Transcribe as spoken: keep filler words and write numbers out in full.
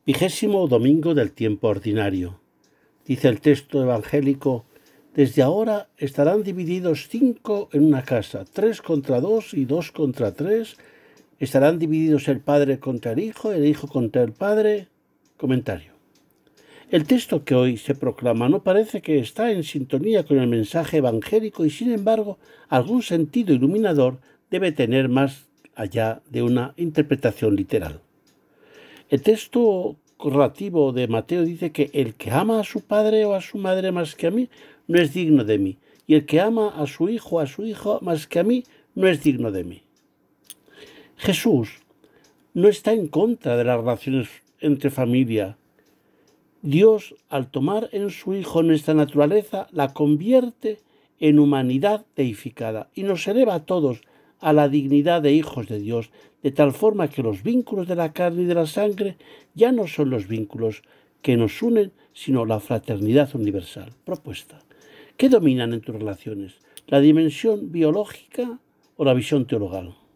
Vigésimo domingo del tiempo ordinario. Dice el texto evangélico: desde ahora estarán divididos cinco en una casa, tres contra dos y dos contra tres. Estarán divididos el padre contra el hijo, el hijo contra el padre. Comentario. El texto que hoy se proclama no parece que está en sintonía con el mensaje evangélico y, sin embargo, algún sentido iluminador debe tener más allá de una interpretación literal. El texto relativo de Mateo dice que el que ama a su padre o a su madre más que a mí no es digno de mí, y el que ama a su hijo o a su hija más que a mí no es digno de mí. Jesús no está en contra de las relaciones entre familia. Dios, al tomar en su Hijo nuestra naturaleza, la convierte en humanidad deificada y nos eleva a todos a la dignidad de hijos de Dios, de tal forma que los vínculos de la carne y de la sangre ya no son los vínculos que nos unen, sino la fraternidad universal. Propuesta. ¿Qué dominan en tus relaciones? ¿La dimensión biológica o la visión teologal?